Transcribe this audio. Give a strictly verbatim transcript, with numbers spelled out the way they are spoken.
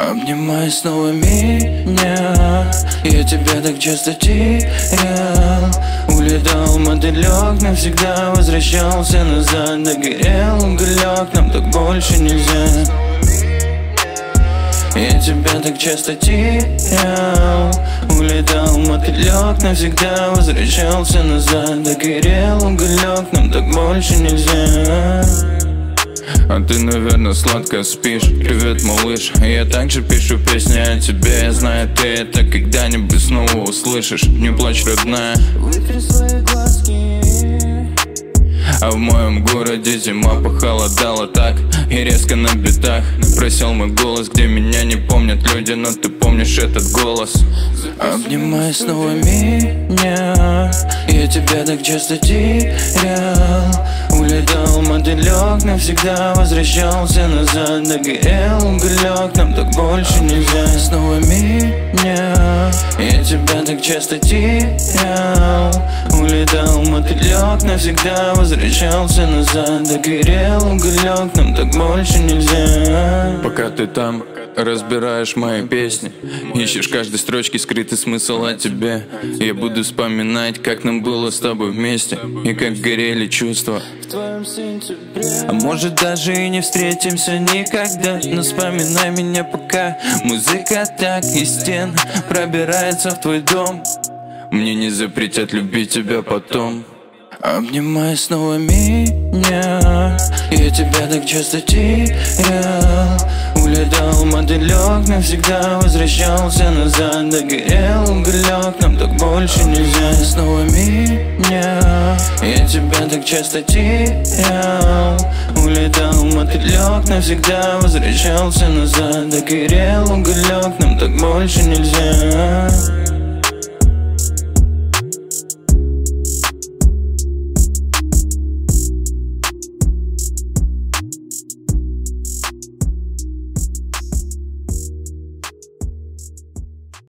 Обнимай снова меня, я тебя так часто терял. Улетал мотылек, навсегда возвращался назад. Догорел уголек, нам так больше нельзя. Я тебя так часто терял. Улетал мотылек, навсегда возвращался назад. Догорел уголек, нам так больше нельзя. А ты, наверное, сладко спишь. Привет, малыш, я также пишу песни о тебе. Я знаю, ты это когда-нибудь снова услышишь. Не плачь, родная, вытри свои глазки. а в моем городе зима похолодала так и резко на битах. Просел мой голос, где меня не помнят люди, но ты помнишь этот голос. Обнимай снова меня, я тебя так часто терял. Улетал мотылек, навсегда возвращался назад. Догорел уголек, нам так больше нельзя. Снова меня, я тебя так часто терял. Улетал мотылек, навсегда возвращался назад. Догорел уголек, нам так больше нельзя. Пока ты там разбираешь мои песни, ищешь в каждой строчке скрытый смысл о тебе, я буду вспоминать, как нам было с тобой вместе и как горели чувства В твоем сентябре. А может даже и не встретимся никогда, но вспоминай меня пока. Музыка так из стен пробирается в твой дом. Мне не запретят любить тебя потом. Обнимай снова меня, я тебя так часто терял. Улетал мотылек, навсегда возвращался назад. Догорел уголек, нам так больше нельзя. Снова меня, я тебя так часто терял. Улетал мотылек, навсегда возвращался назад. Догорел уголек, нам так больше нельзя.